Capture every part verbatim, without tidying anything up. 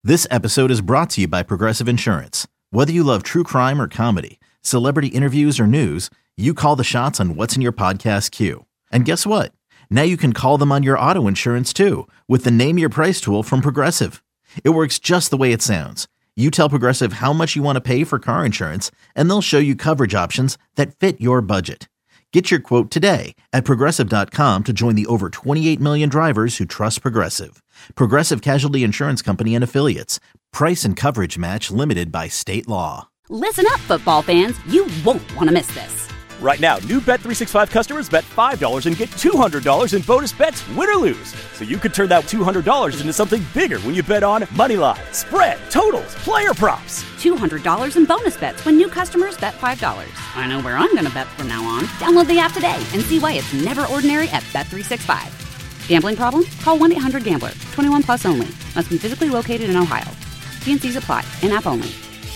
This episode is brought to you by Progressive Insurance. Whether you love true crime or comedy, celebrity interviews or news, you call the shots on what's in your podcast queue. And guess what? Now you can call them on your auto insurance too with the Name Your Price tool from Progressive. It works just the way it sounds. You tell Progressive how much you want to pay for car insurance, and they'll show you coverage options that fit your budget. Get your quote today at Progressive dot com to join the over twenty-eight million drivers who trust Progressive. Progressive Casualty Insurance Company and Affiliates. Price and coverage match limited by state law. Listen up, football fans. You won't want to miss this. Right now, new Bet three sixty-five customers bet five dollars and get two hundred dollars in bonus bets, win or lose. So you could turn that two hundred dollars into something bigger when you bet on moneyline, spread, totals, player props. two hundred dollars in bonus bets when new customers bet five dollars. I know where I'm going to bet from now on. Download the app today and see why it's never ordinary at Bet three sixty-five. Gambling problem? Call one eight hundred gambler. twenty-one plus only. Must be physically located in Ohio. T and C's apply. In-app only.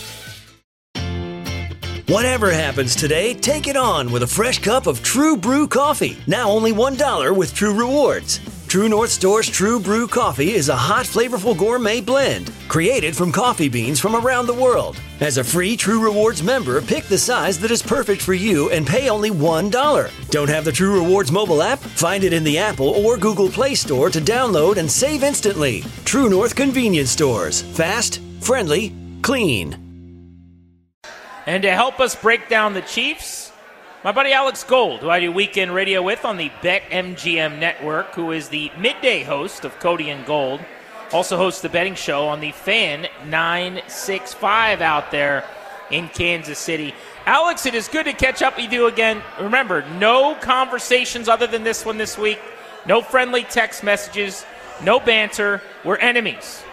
Whatever happens today, take it on with a fresh cup of True Brew coffee. Now only one dollar with True Rewards. True North Store's True Brew coffee is a hot, flavorful gourmet blend created from coffee beans from around the world. As a free True Rewards member, pick the size that is perfect for you and pay only one dollar. Don't have the True Rewards mobile app? Find it in the Apple or Google Play Store to download and save instantly. True North Convenience Stores. Fast, friendly, clean. And to help us break down the Chiefs, my buddy Alex Gold, who I do weekend radio with on the BetMGM network, who is the midday host of Cody and Gold, also hosts the betting show on the Fan nine sixty-five out there in Kansas City. Alex, it is good to catch up with you again. Remember, no conversations other than this one this week, no friendly text messages, no banter. We're enemies.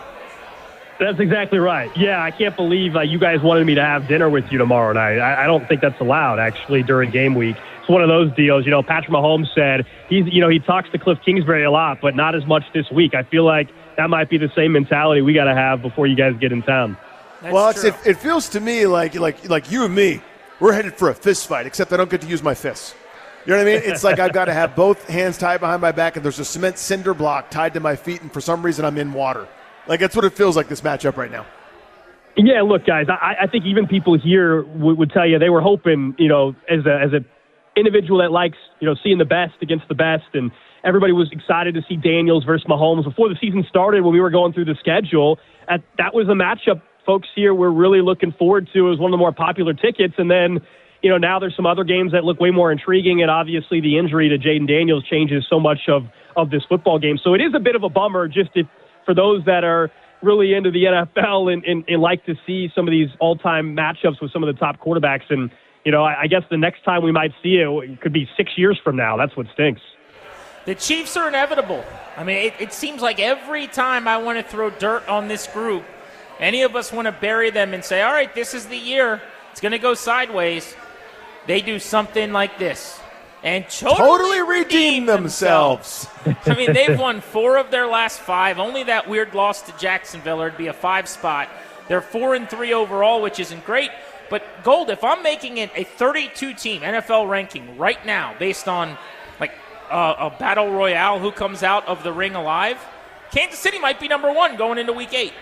That's exactly right. Yeah, I can't believe uh, you guys wanted me to have dinner with you tomorrow night. I, I don't think that's allowed, actually, during game week. It's one of those deals. You know, Patrick Mahomes said he's, you know, he talks to Cliff Kingsbury a lot, but not as much this week. I feel like that might be the same mentality we got to have before you guys get in town. That's well, it's, true. it, it feels to me like like like you and me, we're headed for a fist fight, except I don't get to use my fists. You know what I mean? It's like I've got to have both hands tied behind my back, and there's a cement cinder block tied to my feet, and for some reason I'm in water. Like, that's what it feels like, this matchup right now. Yeah, look, guys, I, I think even people here would, would tell you they were hoping, you know, as a as a individual that likes, you know, seeing the best against the best, and everybody was excited to see Daniels versus Mahomes before the season started when we were going through the schedule. At, that was a matchup folks here were really looking forward to. It was one of the more popular tickets, and then, you know, now there's some other games that look way more intriguing, and obviously the injury to Jaden Daniels changes so much of, of this football game. So it is a bit of a bummer just if, for those that are really into the N F L and, and, and like to see some of these all-time matchups with some of the top quarterbacks. And, you know, I, I guess the next time we might see it, it could be six years from now. That's what stinks. The Chiefs are inevitable. I mean, it, it seems like every time I want to throw dirt on this group, any of us want to bury them and say, all right, this is the year. It's going to go sideways. They do something like this. And totally, Totally redeem redeem themselves. themselves. I mean, they've won four of their last five. Only that weird loss to Jacksonville, or it'd be a five spot. They're four and three overall, which isn't great. But Gold, if I'm making it a thirty-two team N F L ranking right now, based on like uh, a battle royale, who comes out of the ring alive, Kansas City might be number one going into Week Eight.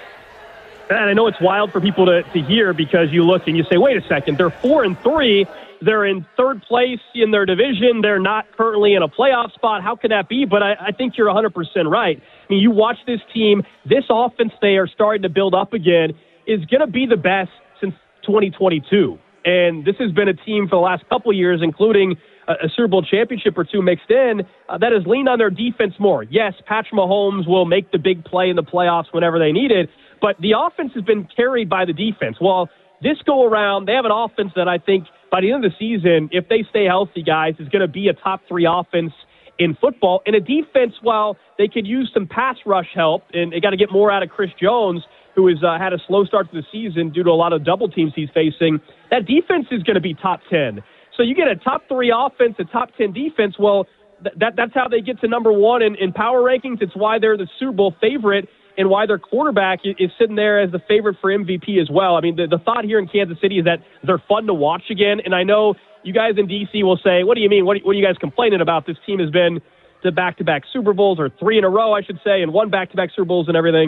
And I know it's wild for people to, to hear because you look and you say, wait a second, they're four and three. They're in third place in their division. They're not currently in a playoff spot. How could that be? But I, I think you're one hundred percent right. I mean, you watch this team, this offense they are starting to build up again is going to be the best since twenty twenty-two. And this has been a team for the last couple of years, including a, a Super Bowl championship or two mixed in, uh, that has leaned on their defense more. Yes, Patrick Mahomes will make the big play in the playoffs whenever they need it, but the offense has been carried by the defense. Well, this go around, they have an offense that I think by the end of the season, if they stay healthy, guys, is going to be a top three offense in football. And a defense, while they could use some pass rush help, and they got to get more out of Chris Jones, who has uh, had a slow start to the season due to a lot of double teams he's facing, that defense is going to be top ten. So you get a top three offense, a top ten defense. Well, th- that that's how they get to number one in, in power rankings. It's why they're the Super Bowl favorite and why their quarterback is, is sitting there as the favorite for M V P as well. I mean, the, the thought here in Kansas City is that they're fun to watch again. And I know you guys in D C will say, what do you mean? What, what are you guys complaining about? This team has been to back-to-back Super Bowls, or three in a row, I should say, and won back-to-back Super Bowls and everything.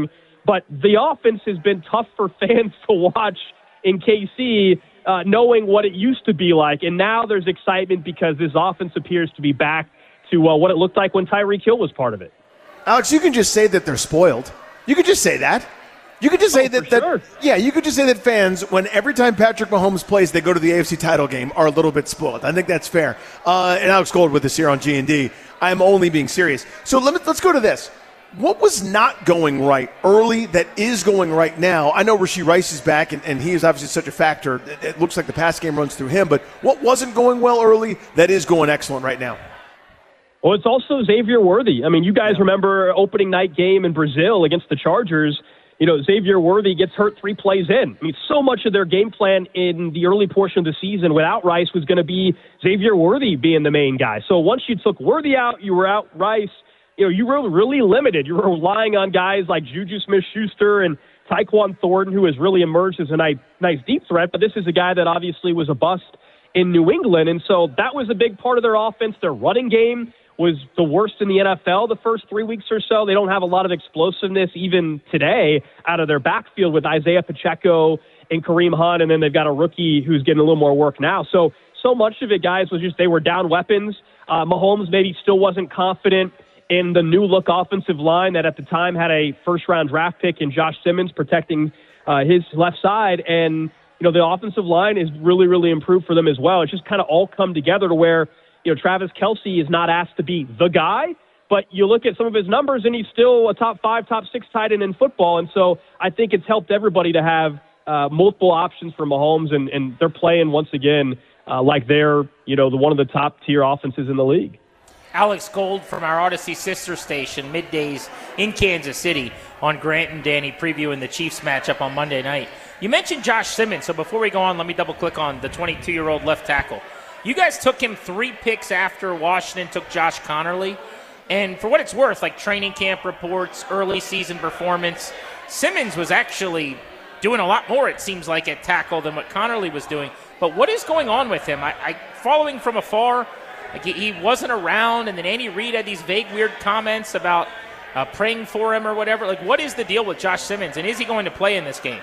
But the offense has been tough for fans to watch in K C, uh, knowing what it used to be like. And now there's excitement because this offense appears to be back to uh, what it looked like when Tyreek Hill was part of it. Alex, you can just say that they're spoiled. You could just say that. You could just say oh, that, sure. that, yeah, you could just say that fans, when every time Patrick Mahomes plays, they go to the A F C title game, are a little bit spoiled. I think that's fair. Uh, and Alex Gold with us here on G and D. I'm only being serious. So let me, let's go to this. What was not going right early that is going right now? I know Rashee Rice is back, and, and he is obviously such a factor. It, it looks like the pass game runs through him. But what wasn't going well early that is going excellent right now? Well, it's also Xavier Worthy. I mean, you guys remember opening night game in Brazil against the Chargers. You know, Xavier Worthy gets hurt three plays in. I mean, so much of their game plan in the early portion of the season without Rice was going to be Xavier Worthy being the main guy. So once you took Worthy out, you were out Rice. You know, you were really limited. You were relying on guys like Juju Smith-Schuster and Tyquan Thornton, who has really emerged as a nice, nice deep threat. But this is a guy that obviously was a bust in New England. And so that was a big part of their offense. Their running game was the worst in the N F L the first three weeks or so. They don't have a lot of explosiveness even today out of their backfield with Isaiah Pacheco and Kareem Hunt, and then they've got a rookie who's getting a little more work now. So, so much of it, guys, was just they were down weapons. Uh, Mahomes maybe still wasn't confident in the new-look offensive line that at the time had a first-round draft pick in Josh Simmons protecting uh, his left side. And, you know, the offensive line is really, really improved for them as well. It's just kind of all come together to where, you know, Travis Kelce is not asked to be the guy, but you look at some of his numbers and he's still a top five, top six tight end in football. And so I think it's helped everybody to have uh, multiple options for Mahomes, and, and they're playing once again uh, like they're, you know, the one of the top tier offenses in the league. Alex Gold from our Odyssey sister station, middays in Kansas City on Grant and Danny previewing the Chiefs matchup on Monday night. You mentioned Josh Simmons, so before we go on, let me double-click on the twenty-two-year-old left tackle. You guys took him three picks after Washington took Josh Connerly. And for what it's worth, like training camp reports, early season performance, Simmons was actually doing a lot more, it seems like, at tackle than what Connerly was doing. But what is going on with him? I, I following from afar, like he, he wasn't around, and then Andy Reid had these vague, weird comments about uh, praying for him or whatever. Like, what is the deal with Josh Simmons, and is he going to play in this game?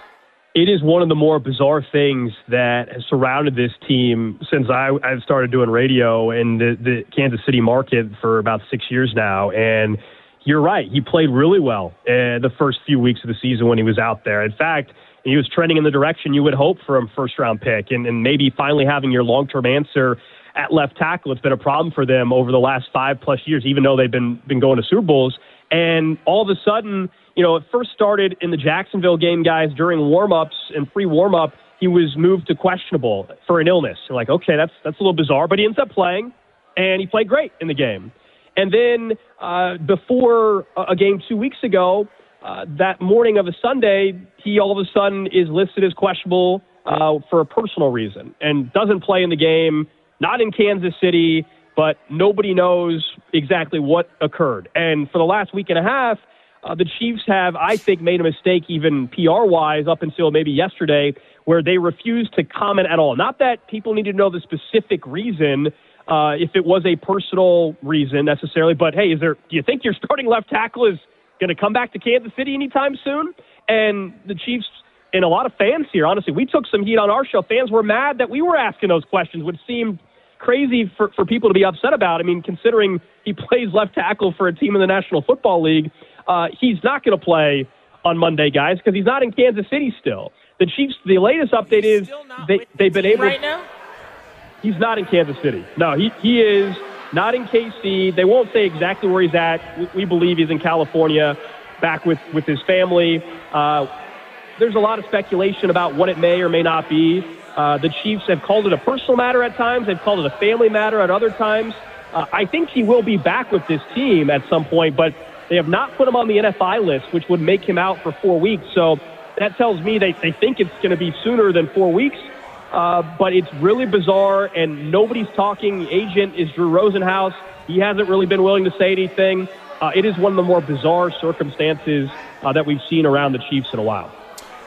It is one of the more bizarre things that has surrounded this team since I, I've started doing radio in the, the Kansas City market for about six years now. And you're right. He played really well uh, the first few weeks of the season when he was out there. In fact, he was trending in the direction you would hope for a first-round pick, and, and maybe finally having your long-term answer at left tackle. It's been a problem for them over the last five-plus years, even though they've been been going to Super Bowls. And all of a sudden, you know, it first started in the Jacksonville game, guys, during warm-ups and pre-warm-up, he was moved to questionable for an illness. You're like, okay, that's that's a little bizarre, but he ends up playing, and he played great in the game. And then uh, before a game two weeks ago, uh, that morning of a Sunday, he all of a sudden is listed as questionable uh, for a personal reason and doesn't play in the game, not in Kansas City, but nobody knows exactly what occurred. And for the last week and a half, uh, the Chiefs have, I think, made a mistake even P R-wise up until maybe yesterday, where they refused to comment at all. Not that people need to know the specific reason, uh, if it was a personal reason necessarily, but hey, is there? Do you think your starting left tackle is going to come back to Kansas City anytime soon? And the Chiefs and a lot of fans here, honestly, we took some heat on our show. Fans were mad that we were asking those questions, which seemed crazy for, for people to be upset about. I mean, considering he plays left tackle for a team in the National Football League, uh, he's not going to play on Monday, guys, because he's not in Kansas City still. The Chiefs, the latest update he's is they, they've been able right now? He's not in Kansas City. No, he, he is not in K C. They won't say exactly where he's at. We, we believe he's in California, back with, with his family. Uh, there's a lot of speculation about what it may or may not be. Uh, the Chiefs have called it a personal matter at times. They've called it a family matter at other times. Uh, I think he will be back with this team at some point, but they have not put him on the N F I list, which would make him out for four weeks. So that tells me they, they think it's going to be sooner than four weeks. Uh, but it's really bizarre, and nobody's talking. The agent is Drew Rosenhaus. He hasn't really been willing to say anything. Uh, it is one of the more bizarre circumstances uh, that we've seen around the Chiefs in a while.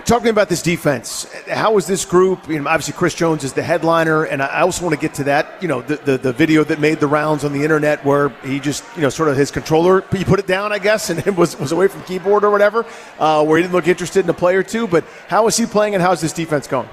talk to me about this defense. How is this group? You know, obviously, Chris Jones is the headliner, and I also want to get to that. You know, the, the the video that made the rounds on the internet where he just, you know, sort of his controller, he put it down, I guess, and it was was away from keyboard or whatever, uh, where he didn't look interested in a play or two. But how is he playing, and how's this defense going?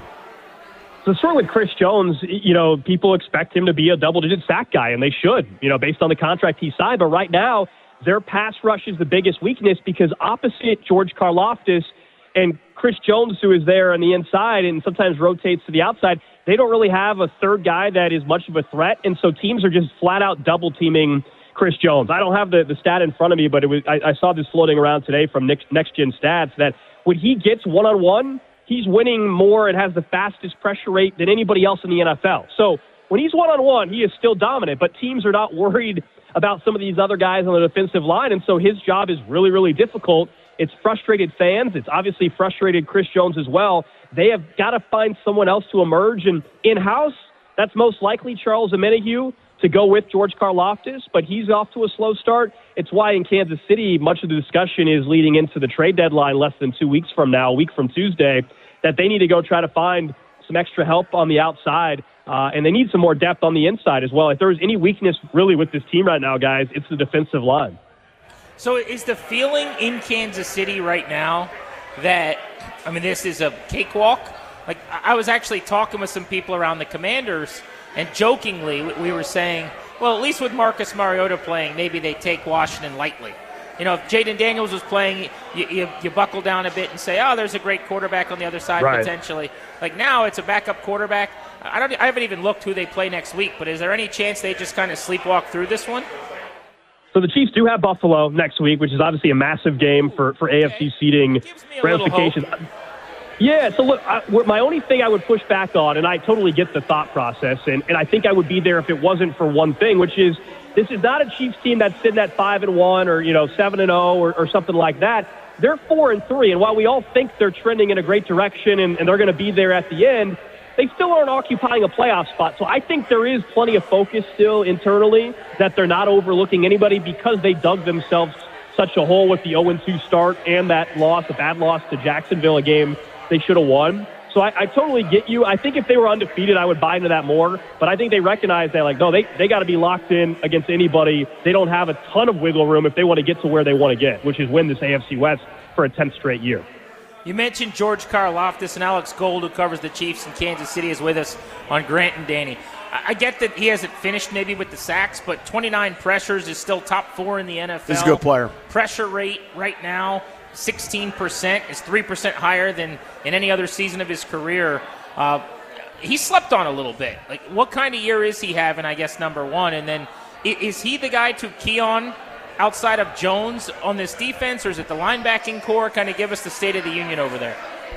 So sort of with Chris Jones, you know, people expect him to be a double-digit sack guy, and they should, you know, based on the contract he signed. But right now, their pass rush is the biggest weakness because opposite George Karlaftis and Chris Jones, who is there on the inside and sometimes rotates to the outside, they don't really have a third guy that is much of a threat. And so teams are just flat-out double-teaming Chris Jones. I don't have the, the stat in front of me, but it was I, I saw this floating around today from Next, Next Gen Stats that when he gets one-on-one, he's winning more and has the fastest pressure rate than anybody else in the N F L. So when he's one-on-one, he is still dominant, but teams are not worried about some of these other guys on the defensive line, and so his job is really, really difficult. It's frustrated fans. It's obviously frustrated Chris Jones as well. They have got to find someone else to emerge, and in-house, that's most likely Charles Omenihu to go with George Karlaftis, but he's off to a slow start. It's why in Kansas City, much of the discussion is leading into the trade deadline less than two weeks from now, a week from Tuesday, that they need to go try to find some extra help on the outside, uh, and they need some more depth on the inside as well. If there's any weakness really with this team right now, guys, it's the defensive line. So is the feeling in Kansas City right now that, I mean, this is a cakewalk? Like, I was actually talking with some people around the Commanders, and jokingly we were saying, well, at least with Marcus Mariota playing, maybe they take Washington lightly. You know, if Jaden Daniels was playing, you, you, you buckle down a bit and say, oh, there's a great quarterback on the other side right. potentially. Like now it's a backup quarterback. I don't. I haven't even looked who they play next week, but is there any chance they just kind of sleepwalk through this one? So the Chiefs do have Buffalo next week, which is obviously a massive game for, for okay. A F C seeding ramifications. Yeah, so look, I, my only thing I would push back on, and I totally get the thought process, and, and I think I would be there if it wasn't for one thing, which is this is not a Chiefs team that's sitting at five and one or you know seven and zero or, or something like that. They're four and three, and while we all think they're trending in a great direction and, and they're going to be there at the end, they still aren't occupying a playoff spot. So I think there is plenty of focus still internally that they're not overlooking anybody because they dug themselves such a hole with the oh and two start and that loss, a bad loss to Jacksonville, a game they should have won. So I, I totally get you. I think if they were undefeated, I would buy into that more. But I think they recognize that, like, no, they, they got to be locked in against anybody. They don't have a ton of wiggle room if they want to get to where they want to get, which is win this A F C West for a tenth straight year. You mentioned George Karlaftis, and Alex Gold, who covers the Chiefs in Kansas City, is with us on Grant and Danny. I get that he hasn't finished maybe with the sacks, but twenty-nine pressures is still top four in the N F L. He's a good player. Pressure rate right now, sixteen percent, is three percent higher than in any other season of his career. Uh, he slept on a little bit. Like, what kind of year is he having, I guess, number one? And then is he the guy to key on outside of Jones on this defense, or is it the linebacking core? Kind of give us the state of the union over there.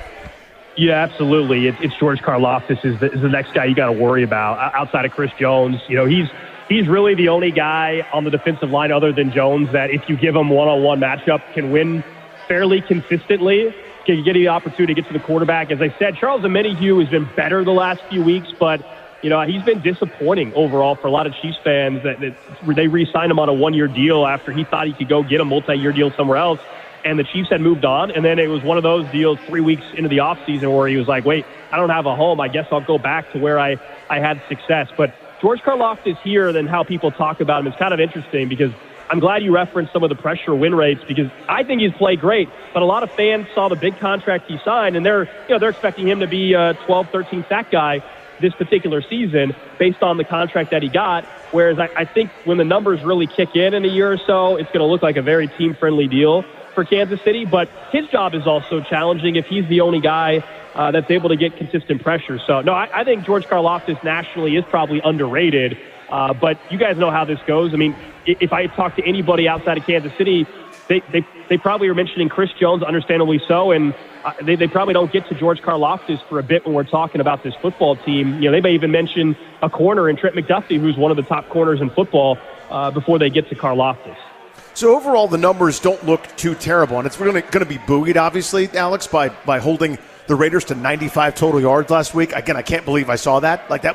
Yeah, absolutely. It, it's George Karlaftis is the, is the next guy you got to worry about outside of Chris Jones. You know, he's he's really the only guy on the defensive line other than Jones that if you give him one-on-one matchup can win fairly consistently. Can get the opportunity to get to the quarterback. As I said, Charles Omenihu has been better the last few weeks, but you know he's been disappointing overall for a lot of Chiefs fans. That, that they re-signed him on a one-year deal after he thought he could go get a multi-year deal somewhere else. And the Chiefs had moved on, and then it was one of those deals three weeks into the offseason where he was like, wait, I don't have a home. I guess I'll go back to where I, I had success. But George Karlaftis here, and how people talk about him, is kind of interesting because I'm glad you referenced some of the pressure win rates because I think he's played great. But a lot of fans saw the big contract he signed, and they're you know they're expecting him to be a twelve, thirteen sack guy this particular season based on the contract that he got. Whereas I, I think when the numbers really kick in in a year or so, it's going to look like a very team-friendly deal for Kansas City, but his job is also challenging if he's the only guy uh, that's able to get consistent pressure. So, no, I, I think George Karlaftis nationally is probably underrated, uh, but you guys know how this goes. I mean, if I talk to anybody outside of Kansas City, they they, they probably are mentioning Chris Jones, understandably so, and uh, they, they probably don't get to George Karlaftis for a bit when we're talking about this football team. You know, they may even mention a corner in Trent McDuffie, who's one of the top corners in football, uh, before they get to Karlaftis. So overall, the numbers don't look too terrible, and it's going to be buoyed, obviously, Alex, by by holding the Raiders to ninety-five total yards last week. Again, I can't believe I saw that. Like, that was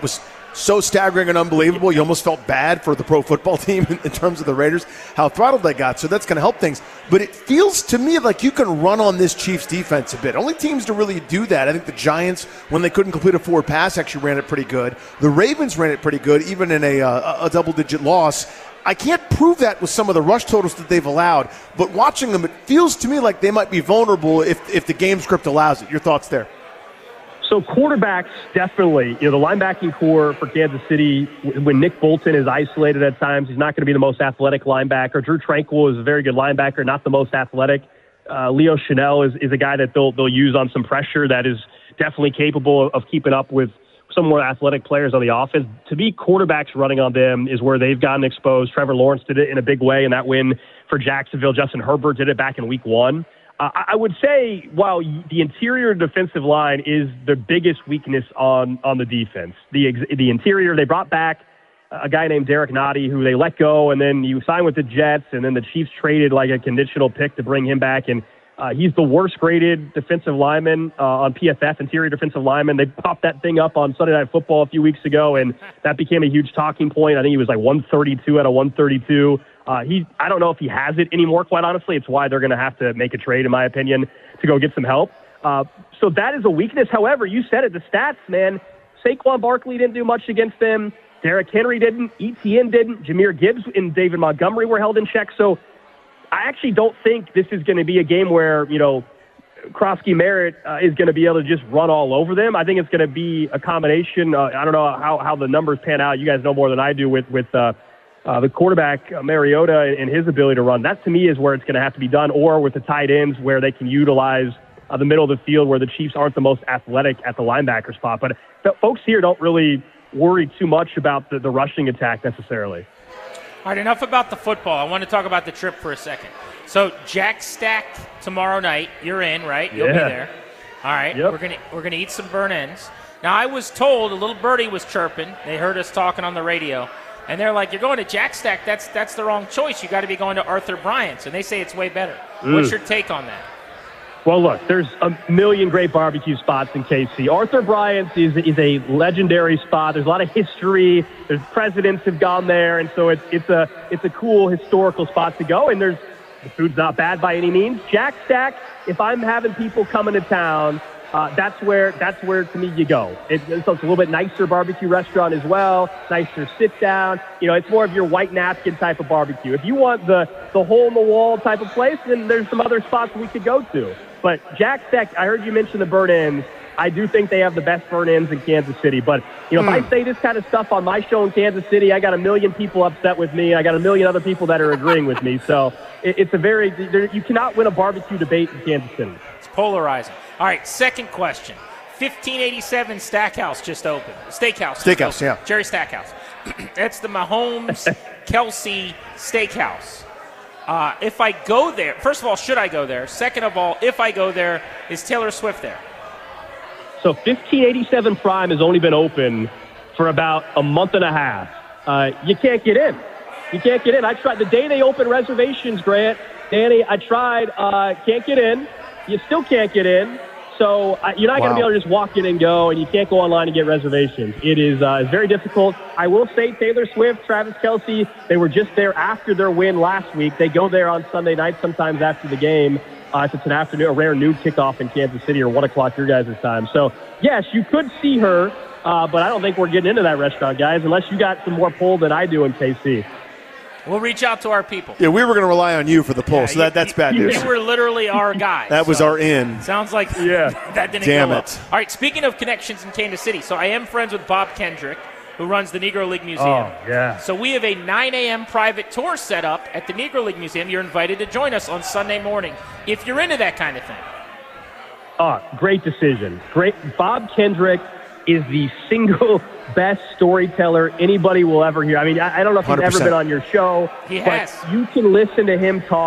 so staggering and unbelievable. You almost felt bad for the pro football team in, in terms of the Raiders, how throttled they got. So that's going to help things. But it feels to me like you can run on this Chiefs defense a bit. Only teams to really do that. I think the Giants, when they couldn't complete a forward pass, actually ran it pretty good. The Ravens ran it pretty good, even in a, uh, a double-digit loss. I can't prove that with some of the rush totals that they've allowed. But watching them, it feels to me like they might be vulnerable if, if the game script allows it. Your thoughts there? So quarterbacks, definitely. You know, the linebacking core for Kansas City, when Nick Bolton is isolated at times, he's not going to be the most athletic linebacker. Drew Tranquill is a very good linebacker, not the most athletic. Uh, Leo Chanel is, is a guy that they'll they'll use on some pressure that is definitely capable of keeping up with some more athletic players on the offense. To be quarterbacks running on them is where they've gotten exposed. Trevor Lawrence did it in a big way in that win for Jacksonville. Justin Herbert did it back in week one. Uh, I would say while the interior defensive line is the biggest weakness on, on the defense, the ex- the interior, they brought back a guy named Derek Nottie who they let go, and then you signed with the Jets, and then the Chiefs traded like a conditional pick to bring him back, and uh, he's the worst graded defensive lineman uh, on P F F, interior defensive lineman. They popped that thing up on Sunday Night Football a few weeks ago, and that became a huge talking point. I think he was like one thirty-two out of one thirty-two. Uh, he, I don't know if he has it anymore, quite honestly. It's why they're going to have to make a trade, in my opinion, to go get some help. Uh, so that is a weakness. However, you said it, the stats, man. Saquon Barkley didn't do much against them. Derrick Henry didn't. E T N didn't. Jahmyr Gibbs and David Montgomery were held in check. So I actually don't think this is going to be a game where, you know, Krosky Merritt uh, is going to be able to just run all over them. I think it's going to be a combination. Uh, I don't know how, how the numbers pan out. You guys know more than I do with, with uh, Uh, the quarterback, uh, Mariota, and his ability to run. That, to me, is where it's going to have to be done, or with the tight ends where they can utilize uh, the middle of the field where the Chiefs aren't the most athletic at the linebacker spot. But the folks here don't really worry too much about the, the rushing attack necessarily. All right, enough about the football. I want to talk about the trip for a second. So Jack Stack tomorrow night. You're in, right? You'll yeah. be there. All right, yep. we're gonna we're gonna eat some burn ends. Now, I was told a little birdie was chirping. They heard us talking on the radio. And they're like, you're going to Jack Stack, that's that's the wrong choice. You got to be going to Arthur Bryant's. And they say it's way better. Mm. What's your take on that? Well, look, there's a million great barbecue spots in K C. Arthur Bryant's is, is a legendary spot. There's a lot of history. There's presidents have gone there. And so it's it's a it's a cool historical spot to go. And there's the food's not bad by any means. Jack Stack, if I'm having people coming to town, Uh, that's where that's where to me you go. It, so it's a little bit nicer barbecue restaurant as well, nicer sit down. You know, it's more of your white napkin type of barbecue. If you want the the hole in the wall type of place, then there's some other spots we could go to. But Jack Stack, I heard you mention the burn ends. I do think they have the best burn ends in Kansas City. But you know, mm. if I say this kind of stuff on my show in Kansas City, I got a million people upset with me. I got a million other people that are agreeing with me. So it, it's a very there, you cannot win a barbecue debate in Kansas City. It's polarizing. All right, second question. fifteen eighty-seven Stackhouse just opened. Steakhouse. Steakhouse, yeah. Jerry Stackhouse. That's the Mahomes Kelsey Steakhouse. Uh, if I go there, first of all, should I go there? Second of all, if I go there, is Taylor Swift there? So fifteen eighty-seven Prime has only been open for about a month and a half. Uh, you can't get in. You can't get in. I tried the day they opened reservations, Grant. Danny, I tried. Uh, can't get in. You still can't get in. So uh, you're not wow. going to be able to just walk in and go, and you can't go online and get reservations. It is uh, it's very difficult. I will say Taylor Swift, Travis Kelce, they were just there after their win last week. They go there on Sunday night, sometimes after the game. Uh, if it's an afternoon, a rare noon kickoff in Kansas City or one o'clock your guys' time. So, yes, you could see her, uh, but I don't think we're getting into that restaurant, guys, unless you got some more pull than I do in K C. We'll reach out to our people. Yeah, we were going to rely on you for the poll, yeah, so that, that's bad news. You were literally our guy. That was so our in. Sounds like yeah. that didn't Damn go it. Well. All right, speaking of connections in Kansas City, so I am friends with Bob Kendrick, who runs the Negro League Museum. Oh, yeah. So we have a nine a.m. private tour set up at the Negro League Museum. You're invited to join us on Sunday morning if you're into that kind of thing. Oh, great decision. Great. Bob Kendrick is the single best storyteller anybody will ever hear. I mean, I, I don't know if he's one hundred percent ever been on your show. He but has. You can listen to him talk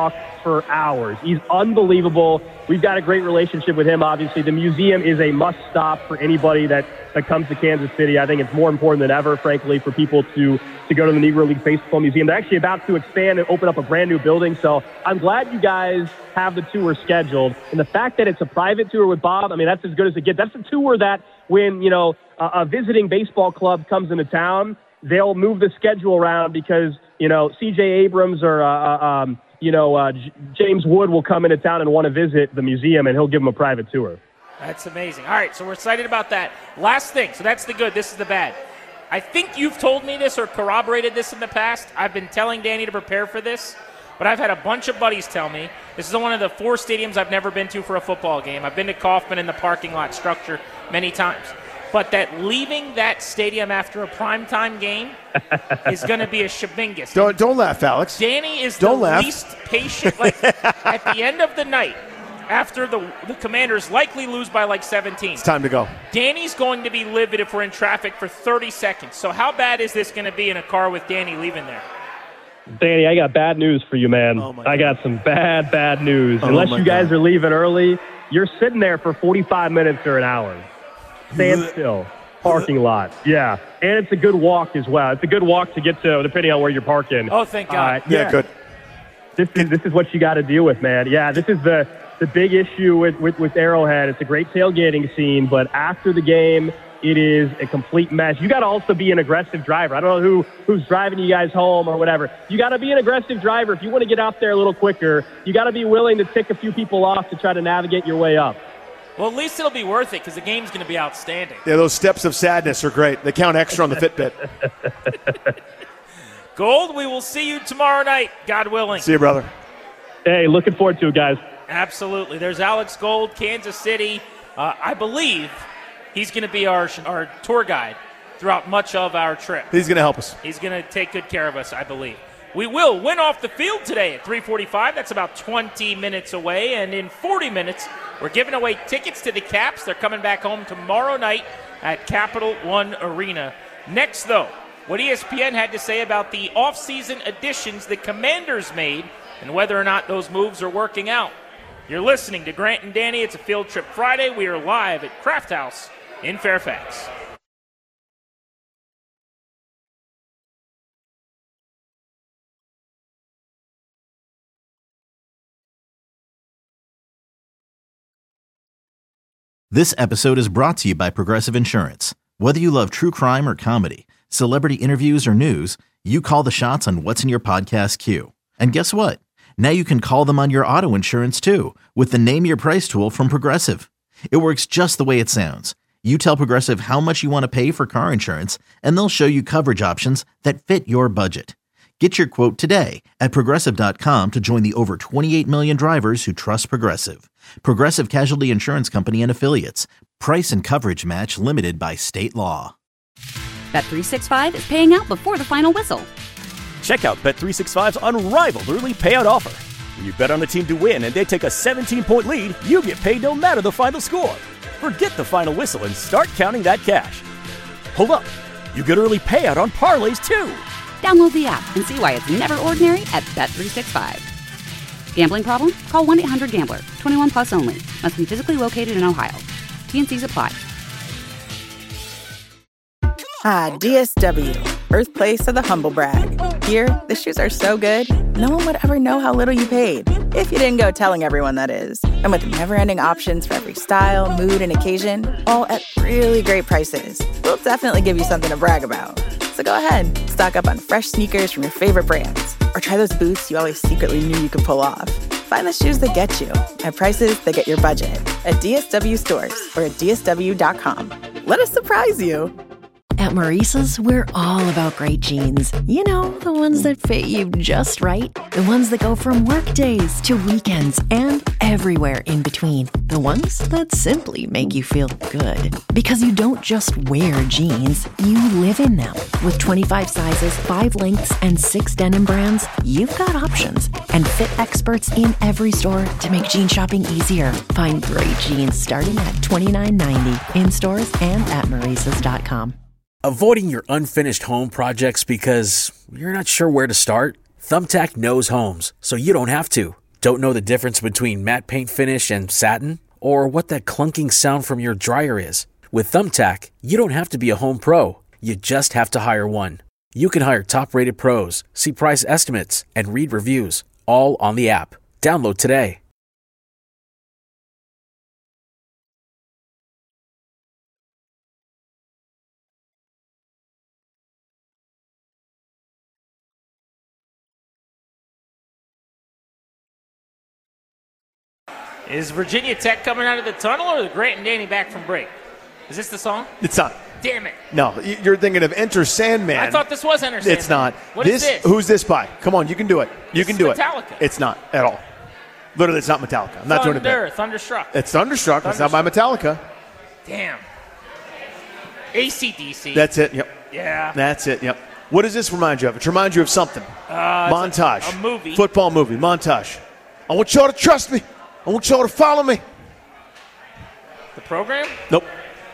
for hours. He's unbelievable. We've got a great relationship with him, obviously. The museum is a must-stop for anybody that, that comes to Kansas City. I think it's more important than ever, frankly, for people to, to go to the Negro League Baseball Museum. They're actually about to expand and open up a brand-new building, so I'm glad you guys have the tour scheduled. And the fact that it's a private tour with Bob, I mean, that's as good as it gets. That's a tour that when, you know, a, a visiting baseball club comes into town, they'll move the schedule around because, you know, C J Abrams or, uh, um, you know, uh, J- James Wood will come into town and want to visit the museum, and he'll give them a private tour. That's amazing. All right, so we're excited about that. Last thing, so that's the good, this is the bad. I think you've told me this or corroborated this in the past. I've been telling Danny to prepare for this, but I've had a bunch of buddies tell me this is one of the four stadiums I've never been to for a football game. I've been to Kauffman in the parking lot structure many times. But that leaving that stadium after a primetime game is going to be a shabingus. Don't don't laugh, Alex. Danny is don't the laugh. least patient. Like at the end of the night, after the the Commanders likely lose by like seventeen. It's time to go. Danny's going to be livid if we're in traffic for thirty seconds. So how bad is this going to be in a car with Danny leaving there? Danny, I got bad news for you, man. Oh my I got some bad, bad news. Oh Unless my you guys God. are leaving early, you're sitting there for forty-five minutes or an hour. Stand still. Parking lot. Yeah. And it's a good walk as well. It's a good walk to get to, depending on where you're parking. Oh, thank God. Uh, Yeah, good. This is this is what you got to deal with, man. Yeah, this is the, the big issue with, with, with Arrowhead. It's a great tailgating scene, but after the game, it is a complete mess. You got to also be an aggressive driver. I don't know who who's driving you guys home or whatever. You got to be an aggressive driver. If you want to get out there a little quicker, you got to be willing to tick a few people off to try to navigate your way up. Well, at least it'll be worth it because the game's going to be outstanding. Yeah, those steps of sadness are great. They count extra on the Fitbit. Gold, we will see you tomorrow night, God willing. See you, brother. Hey, looking forward to it, guys. Absolutely. There's Alex Gold, Kansas City. Uh, I believe he's going to be our our tour guide throughout much of our trip. He's going to help us. He's going to take good care of us, I believe. We will win off the field today at three forty-five. That's about twenty minutes away. And in forty minutes, we're giving away tickets to the Caps. They're coming back home tomorrow night at Capital One Arena. Next, though, what E S P N had to say about the offseason additions the Commanders made and whether or not those moves are working out. You're listening to Grant and Danny. It's a Field Trip Friday. We are live at Kraft House in Fairfax. This episode is brought to you by Progressive Insurance. Whether you love true crime or comedy, celebrity interviews or news, you call the shots on what's in your podcast queue. And guess what? Now you can call them on your auto insurance too with the Name Your Price tool from Progressive. It works just the way it sounds. You tell Progressive how much you want to pay for car insurance, and they'll show you coverage options that fit your budget. Get your quote today at Progressive dot com to join the over twenty-eight million drivers who trust Progressive. Progressive Casualty Insurance Company and Affiliates. Price and coverage match limited by state law. Bet three sixty-five is paying out before the final whistle. Check out Bet three sixty-five's unrivaled early payout offer. When you bet on a team to win and they take a seventeen-point lead, you get paid no matter the final score. Forget the final whistle and start counting that cash. Hold up. You get early payout on parlays, too. Download the app and see why it's never ordinary at Bet three sixty-five. Gambling problem? Call one eight hundred gambler. twenty-one plus only. Must be physically located in Ohio. T N Cs apply. Ah, D S W, birthplace of the humble brag. Here, the shoes are so good, no one would ever know how little you paid. If you didn't go telling everyone, that is. And with never-ending options for every style, mood, and occasion, all at really great prices, we'll definitely give you something to brag about. So go ahead, stock up on fresh sneakers from your favorite brands, or try those boots you always secretly knew you could pull off. Find the shoes that get you at prices that get your budget at D S W stores or at D S W dot com. Let us surprise you. At Maurice's, we're all about great jeans. You know, the ones that fit you just right. The ones that go from work days to weekends and everywhere in between. The ones that simply make you feel good. Because you don't just wear jeans, you live in them. With twenty-five sizes, five lengths, and six denim brands, you've got options. And fit experts in every store to make jean shopping easier. Find great jeans starting at twenty-nine ninety in stores and at Maurice's dot com. Avoiding your unfinished home projects because you're not sure where to start? Thumbtack knows homes, so you don't have to. Don't know the difference between matte paint finish and satin? Or what that clunking sound from your dryer is? With Thumbtack, you don't have to be a home pro. You just have to hire one. You can hire top-rated pros, see price estimates, and read reviews, all on the app. Download today. Is Virginia Tech coming out of the tunnel, or the Grant and Danny back from break? Is this the song? It's not. Damn it. No, you're thinking of Enter Sandman. I thought this was Enter Sandman. It's not. What this, is this? Who's this by? Come on, you can do it. You This can is do Metallica. it. It's not at all. Literally, it's not Metallica. I'm not Thunder, doing it bad. Thunderstruck. It's Thunderstruck. It's not by Metallica. Damn. A C D C. That's it. Yep. Yeah. That's it. Yep. What does this remind you of? It reminds you of something. Uh, it's Montage. A, a movie. Football movie. Montage. I want y'all to trust me. I want y'all to follow me. The program? Nope.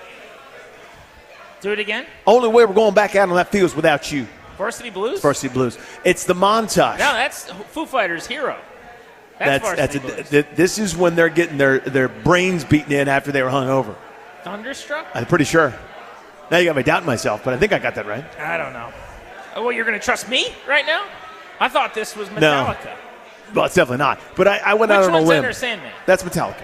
Do it again? Only way we're going back out on that field is without you. Varsity Blues? Varsity Blues. It's the montage. No, that's Foo Fighters' Hero. That's, That's, Varsity that's Blues. a, th- this is when they're getting their, their brains beaten in after they were hung over. Thunderstruck? I'm pretty sure. Now you got me doubting myself, but I think I got that right. I don't know. Oh, well, you're going to trust me right now? I thought this was Metallica. No. Well, it's definitely not. But I, I went Which out on a one's limb. Enter Sandman? That's Metallica.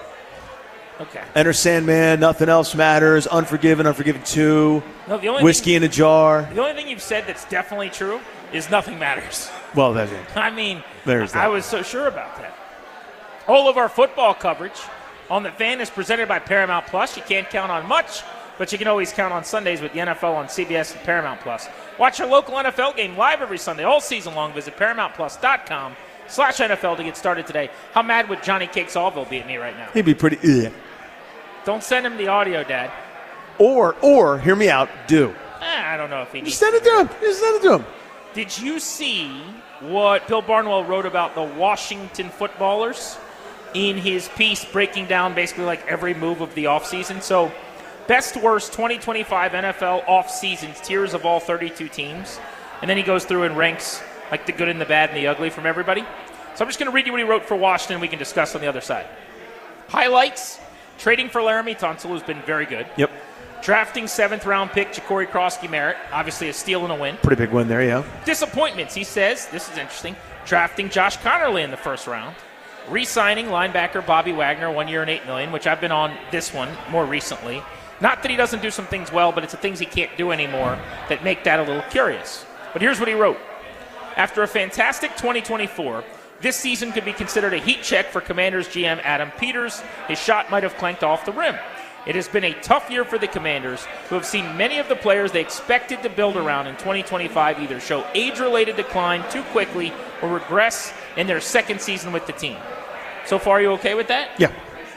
Okay. Enter Sandman, Nothing Else Matters, Unforgiven, Unforgiven two, No, the only Whiskey thing, in a Jar. The only thing you've said that's definitely true is nothing matters. Well, that's it. I mean, There's that. I was so sure about that. All of our football coverage on The Fan is presented by Paramount Plus. You can't count on much, but you can always count on Sundays with the N F L on C B S and Paramount Plus. Watch your local N F L game live every Sunday, all season long. Visit ParamountPlus.com slash NFL to get started today. How mad would Johnny Cakes Allville be at me right now? He'd be pretty. Ugh. Don't send him the audio, Dad. Or, or, hear me out, do. Eh, I don't know if he needs Just send it to him. Just send it to him. Did you see what Bill Barnwell wrote about the Washington footballers in his piece, breaking down basically like every move of the offseason? So, best worst twenty twenty-five N F L offseasons, tiers of all thirty-two teams. And then he goes through and ranks like the good and the bad and the ugly from everybody. So I'm just going to read you what he wrote for Washington. We can discuss on the other side. Highlights, trading for Laramie Tunsil, who's been very good. Yep. Drafting seventh-round pick Ja'Cory Krosky-Merritt, obviously a steal and a win. Pretty big win there, yeah. Disappointments, he says. This is interesting. Drafting Josh Connerly in the first round. Re-signing linebacker Bobby Wagner, one year and eight million dollars, which I've been on this one more recently. Not that he doesn't do some things well, but it's the things he can't do anymore that make that a little curious. But here's what he wrote. After a fantastic twenty twenty-four, this season could be considered a heat check for Commanders G M Adam Peters. His shot might have clanked off the rim. It has been a tough year for the Commanders, who have seen many of the players they expected to build around in twenty twenty-five either show age-related decline too quickly or regress in their second season with the team. So far, you okay with that? Yeah.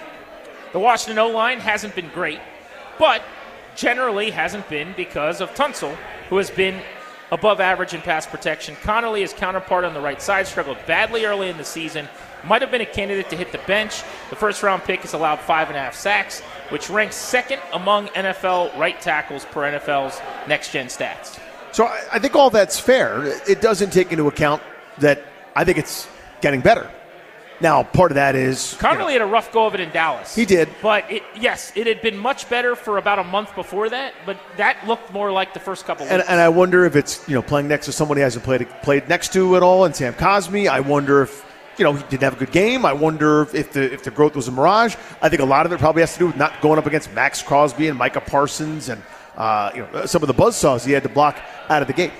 The Washington O-line hasn't been great, but generally hasn't been because of Tunsil, who has been above average in pass protection. Connerly, his counterpart on the right side, struggled badly early in the season. Might have been a candidate to hit the bench. The first-round pick has allowed five and a half sacks, which ranks second among N F L right tackles per N F L's next-gen stats. So I, I think all that's fair. It doesn't take into account that I think it's getting better. Now, part of that is Connerly you know, had a rough go of it in Dallas. He did. But, it, yes, it had been much better for about a month before that, but that looked more like the first couple and, weeks. and I wonder if it's, you know, playing next to somebody he hasn't played played next to at all, and Sam Cosmi. I wonder if, you know, he didn't have a good game. I wonder if the if the growth was a mirage. I think a lot of it probably has to do with not going up against Max Crosby and Micah Parsons and, uh, you know, some of the buzzsaws he had to block out of the gate.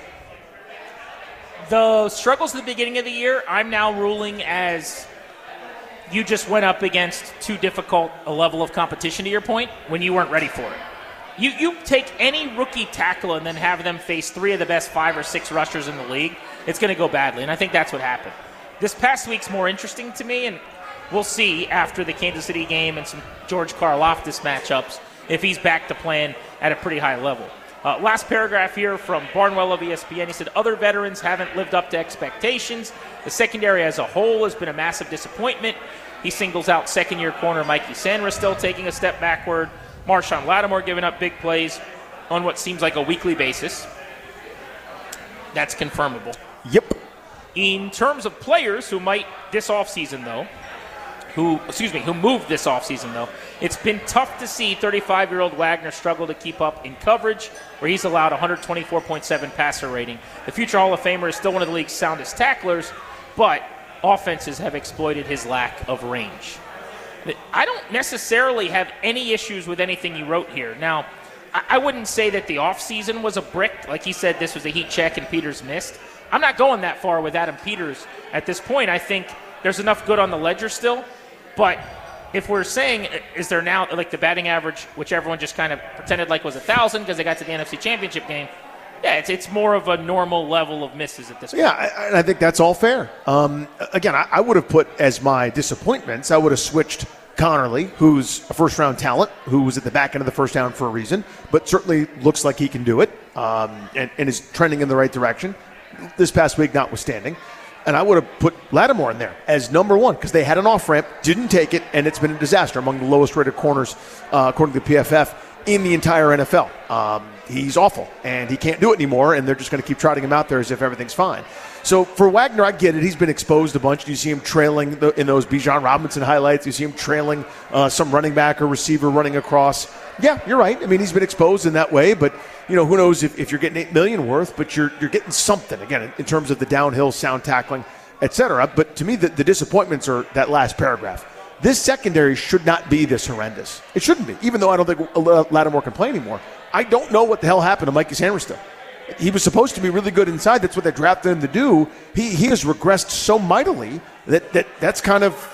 The struggles at the beginning of the year, I'm now ruling as you just went up against too difficult a level of competition, to your point, when you weren't ready for it. You you take any rookie tackle and then have them face three of the best five or six rushers in the league, it's going to go badly, and I think that's what happened. This past week's more interesting to me, and we'll see after the Kansas City game and some George Karlaftis matchups if he's back to playing at a pretty high level. Uh, last paragraph here from Barnwell of E S P N. He said, other veterans haven't lived up to expectations. The secondary as a whole has been a massive disappointment. He singles out second-year corner Mikey Sandra still taking a step backward. Marshawn Lattimore giving up big plays on what seems like a weekly basis. That's confirmable. Yep. In terms of players who might this offseason, though, who, excuse me, who moved this offseason, though, it's been tough to see thirty-five-year-old Wagner struggle to keep up in coverage, where he's allowed one twenty-four point seven passer rating. The future Hall of Famer is still one of the league's soundest tacklers, but offenses have exploited his lack of range. I don't necessarily have any issues with anything you wrote here. Now, I wouldn't say that the offseason was a brick. Like he said, this was a heat check and Peters missed. I'm not going that far with Adam Peters at this point. I think there's enough good on the ledger still. But if we're saying, is there now, like the batting average, which everyone just kind of pretended like was one thousand because they got to the N F C Championship game, yeah, it's it's more of a normal level of misses at this point. Yeah, I, I think that's all fair. Um, again, I, I would have put as my disappointments, I would have switched Connerly, who's a first-round talent, who was at the back end of the first round for a reason, but certainly looks like he can do it um, and, and is trending in the right direction, this past week notwithstanding. And I would have put Lattimore in there as number one because they had an off-ramp, didn't take it, and it's been a disaster among the lowest-rated corners, uh, according to the P F F, in the entire N F L. Um, he's awful, and he can't do it anymore, and they're just going to keep trotting him out there as if everything's fine. So for Wagner, I get it. He's been exposed a bunch. You see him trailing the, in those Bijan Robinson highlights. You see him trailing uh, some running back or receiver running across. Yeah, you're right. I mean, he's been exposed in that way, but you know, who knows if, if you're getting eight million dollars worth, but you're you're getting something, again, in, in terms of the downhill sound tackling, et cetera. But to me, the, the disappointments are that last paragraph. This secondary should not be this horrendous. It shouldn't be, even though I don't think Lattimore can play anymore. I don't know what the hell happened to Micah Sainristil. He was supposed to be really good inside. That's what they drafted him to do. He he has regressed so mightily that, that that's kind of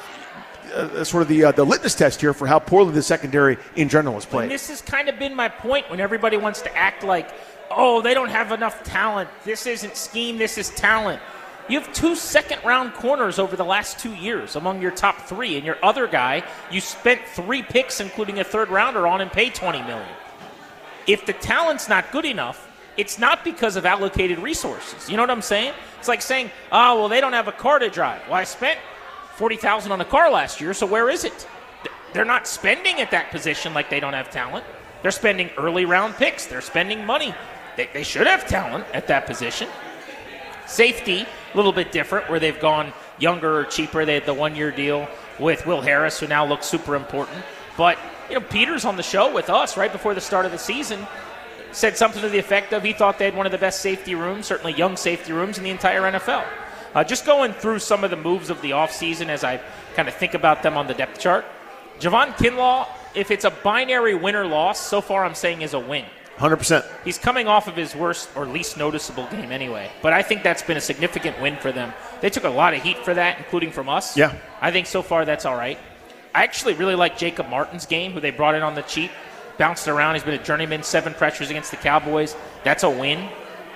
uh, sort of the uh, the litmus test here for how poorly the secondary in general is played. And this has kind of been my point when everybody wants to act like, oh, they don't have enough talent. This isn't scheme. This is talent. You have two second-round corners over the last two years among your top three, and your other guy, you spent three picks, including a third-rounder, on and paid twenty million dollars. If the talent's not good enough, it's not because of allocated resources. You know what I'm saying? It's like saying, oh, well, they don't have a car to drive. Well, I spent forty thousand dollars on a car last year, so where is it? They're not spending at that position like they don't have talent. They're spending early-round picks. They're spending money. They, they should have talent at that position. Safety, a little bit different, where they've gone younger or cheaper. They had the one-year deal with Will Harris, who now looks super important. But, you know, Peters on the show with us right before the start of the season said something to the effect of he thought they had one of the best safety rooms, certainly young safety rooms, in the entire N F L. Uh, just going through some of the moves of the offseason as I kind of think about them on the depth chart. Javon Kinlaw, if it's a binary win or loss, so far I'm saying is a win. one hundred percent. He's coming off of his worst or least noticeable game anyway. But I think that's been a significant win for them. They took a lot of heat for that, including from us. Yeah. I think so far that's all right. I actually really like Jacob Martin's game, who they brought in on the cheap. Bounced around. He's been a journeyman, seven pressures against the Cowboys. That's a win.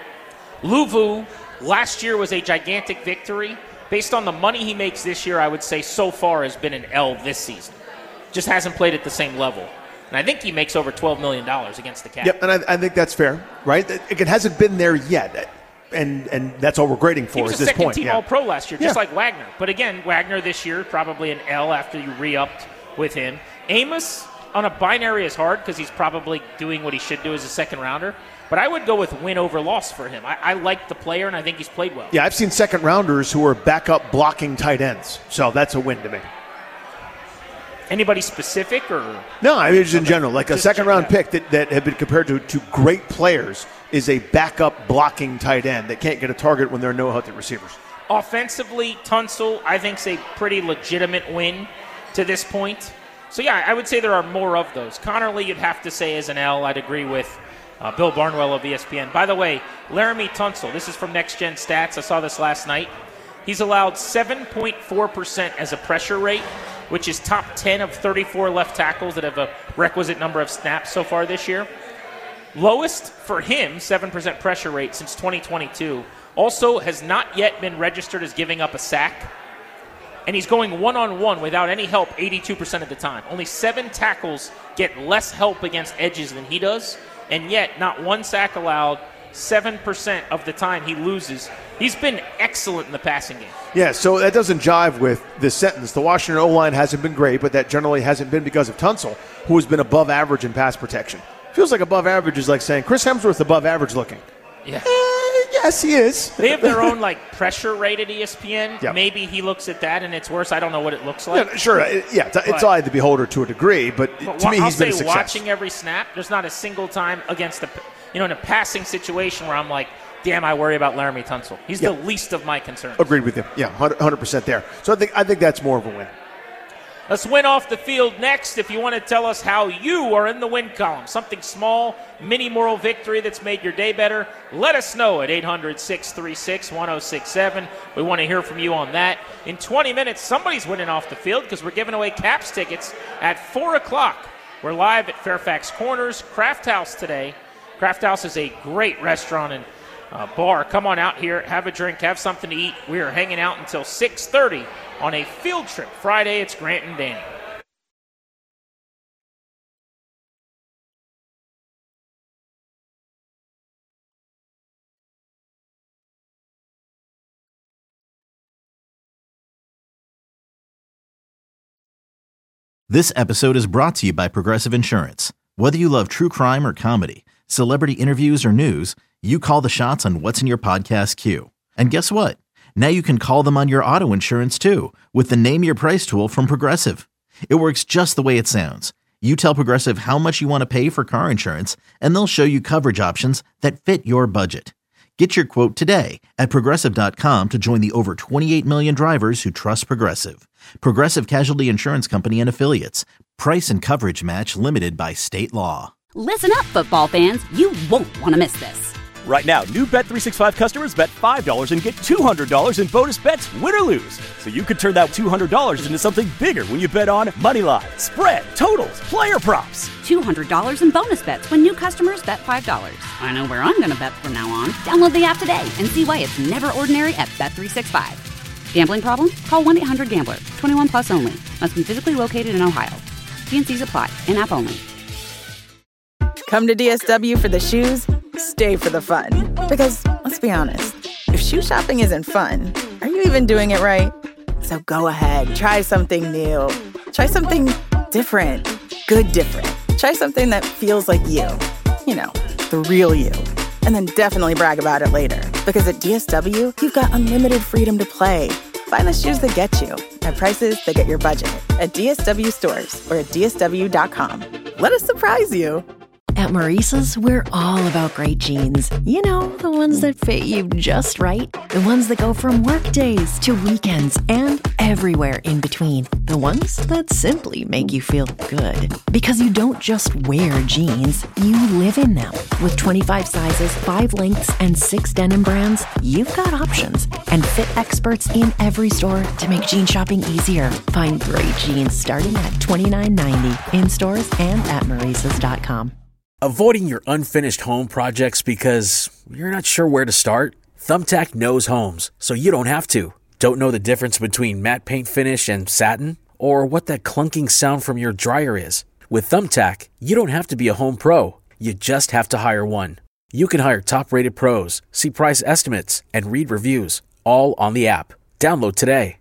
Luvu, last year was a gigantic victory. Based on the money he makes this year, I would say so far has been an L this season. Just hasn't played at the same level. And I think he makes over twelve million dollars against the Cowboys. Yep, and I, I think that's fair, right? It hasn't been there yet, and and that's all we're grading for at this point. He was a second-team yeah. All-Pro last year, just yeah. like Wagner. But again, Wagner this year, probably an L after you re-upped with him. Amos on a binary is hard because he's probably doing what he should do as a second-rounder. But I would go with win over loss for him. I, I like the player, and I think he's played well. Yeah, I've seen second-rounders who are backup blocking tight ends, so that's a win to me. Anybody specific? or No, I mean, just in general. Like just a second-round general. pick that, that have been compared to, to great players is a backup blocking tight end that can't get a target when there are no healthy receivers. Offensively, Tunsil, I think, is a pretty legitimate win to this point. So, yeah, I would say there are more of those. Connerly, you'd have to say, is an L. I'd agree with uh, Bill Barnwell of E S P N. By the way, Laramie Tunsil, this is from Next Gen Stats. I saw this last night. He's allowed seven point four percent as a pressure rate, which is top ten of thirty-four left tackles that have a requisite number of snaps so far this year. Lowest for him, seven percent pressure rate since twenty twenty-two. Also has not yet been registered as giving up a sack. And he's going one-on-one without any help eighty-two percent of the time. Only seven tackles get less help against edges than he does, and yet not one sack allowed. seven percent of the time he loses. He's been excellent in the passing game. Yeah, so that doesn't jive with this sentence. The Washington O-line hasn't been great, but that generally hasn't been because of Tunsil, who has been above average in pass protection. Feels like above average is like saying Chris Hemsworth above average looking. Yeah. Eh, Yes, he is. They have their own like pressure rate at E S P N. Yep. Maybe he looks at that and it's worse. I don't know what it looks like. Yeah, sure, it- yeah, it's, it's eye of the beholder to a degree, but, But to wa- me, I'll he's been say a success. watching every snap, there's not a single time against the, you know, in a passing situation where I'm like, damn, I worry about Laramie Tunsil. He's Yeah. the least of my concerns. Agreed with you. Yeah, one hundred percent there. So I think I think that's more of a win. Let's win off the field next. If you want to tell us how you are in the win column, something small, mini moral victory that's made your day better, let us know at eight hundred, six three six, one oh six seven. We want to hear from you on that. In twenty minutes, somebody's winning off the field because we're giving away Caps tickets at four o'clock. We're live at Fairfax Corners, Craft House today. Craft House is a great restaurant and uh, bar. Come on out here, have a drink, have something to eat. We are hanging out until six thirty on a field trip. Friday, it's Grant and Danny. This episode is brought to you by Progressive Insurance. Whether you love true crime or comedy, celebrity interviews or news, you call the shots on what's in your podcast queue. And guess what? Now you can call them on your auto insurance too with the Name Your Price tool from Progressive. It works just the way it sounds. You tell Progressive how much you want to pay for car insurance, and they'll show you coverage options that fit your budget. Get your quote today at Progressive dot com to join the over twenty-eight million drivers who trust Progressive. Progressive Casualty Insurance Company and Affiliates. Price and coverage match limited by state law. Listen up, football fans. You won't want to miss this. Right now, new Bet three sixty-five customers bet five dollars and get two hundred dollars in bonus bets, win or lose. So you could turn that two hundred dollars into something bigger when you bet on money line, spread, totals, player props. two hundred dollars in bonus bets when new customers bet five dollars. I know where I'm going to bet from now on. Download the app today and see why it's never ordinary at Bet three sixty-five. Gambling problem? Call one eight hundred gambler. twenty-one plus only. Must be physically located in Ohio. T and C's apply. In-app only. Come to D S W for the shoes, stay for the fun. Because, let's be honest, if shoe shopping isn't fun, are you even doing it right? So go ahead, try something new. Try something different. Good different. Try something that feels like you. You know, the real you. And then definitely brag about it later. Because at D S W, you've got unlimited freedom to play. Find the shoes that get you at prices that get your budget at D S W stores or at D S W dot com. Let us surprise you. At Maurice's, we're all about great jeans. You know, the ones that fit you just right. The ones that go from work days to weekends and everywhere in between. The ones that simply make you feel good. Because you don't just wear jeans, you live in them. With twenty-five sizes, five lengths, and six denim brands, you've got options. And fit experts in every store to make jean shopping easier. Find great jeans starting at twenty-nine ninety in stores and at Maurice's dot com. Avoiding your unfinished home projects because you're not sure where to start? Thumbtack knows homes, so you don't have to. Don't know the difference between matte paint finish and satin? Or what that clunking sound from your dryer is? With Thumbtack, you don't have to be a home pro. You just have to hire one. You can hire top-rated pros, see price estimates, and read reviews, all on the app. Download today.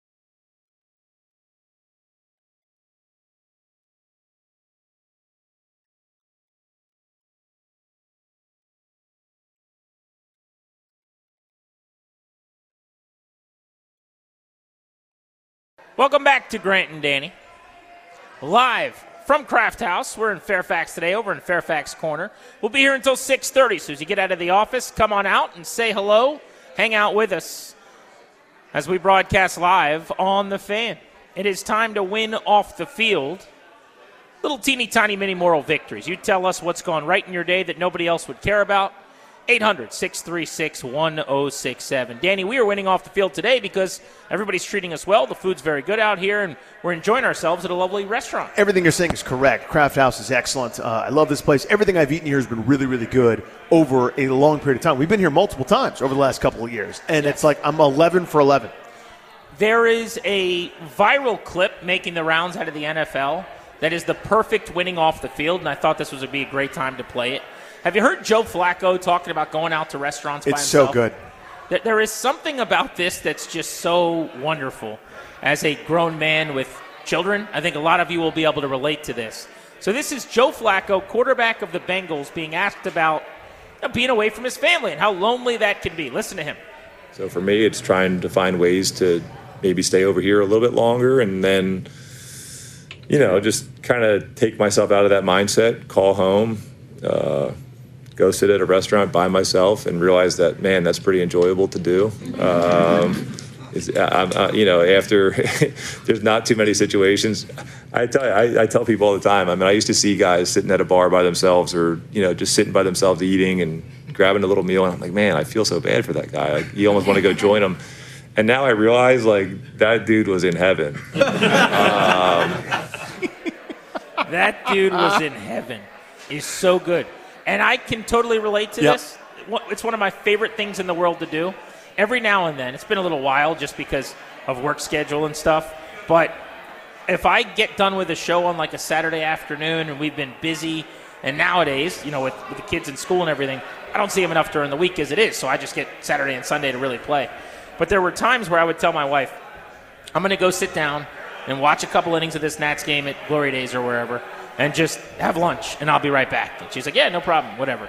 Welcome back to Grant and Danny. Live from Craft House. We're in Fairfax today, over in Fairfax Corner. We'll be here until six thirty, so as you get out of the office, come on out and say hello. Hang out with us as we broadcast live on The Fan. It is time to win off the field. Little teeny tiny mini moral victories. You tell us what's gone right in your day that nobody else would care about. eight hundred, six three six, one oh six seven. Danny, we are winning off the field today because everybody's treating us well. The food's very good out here, and we're enjoying ourselves at a lovely restaurant. Everything you're saying is correct. Craft House is excellent. Uh, I love this place. Everything I've eaten here has been really, really good over a long period of time. We've been here multiple times over the last couple of years, and yes. It's like I'm eleven for eleven. There is a viral clip making the rounds out of the N F L that is the perfect winning off the field, and I thought this was would be a great time to play it. Have you heard Joe Flacco talking about going out to restaurants by himself? It's so good. There is something about this that's just so wonderful. As a grown man with children, I think a lot of you will be able to relate to this. So this is Joe Flacco, quarterback of the Bengals, being asked about you know, being away from his family and how lonely that can be. Listen to him. So for me, it's trying to find ways to maybe stay over here a little bit longer and then, you know, just kind of take myself out of that mindset, call home, uh, go sit at a restaurant by myself and realize that, man, that's pretty enjoyable to do. Um, Is, I'm, uh, you know, after there's not too many situations. I tell you, I, I tell people all the time. I mean, I used to see guys sitting at a bar by themselves, or you know, just sitting by themselves eating and grabbing a little meal, and I'm like, man, I feel so bad for that guy. Like, you almost want to go join him. And now I realize, like, that dude was in heaven. um, that dude was in heaven. He's so good, and I can totally relate to yep. this. It's one of my favorite things in the world to do. Every now and then, it's been a little while just because of work schedule and stuff, but if I get done with a show on like a Saturday afternoon and we've been busy, and nowadays, you know, with, with the kids in school and everything, I don't see them enough during the week as it is, so I just get Saturday and Sunday to really play. But there were times where I would tell my wife, I'm going to go sit down and watch a couple innings of this Nats game at Glory Days or wherever and just have lunch, and I'll be right back. And she's like, yeah, no problem, whatever.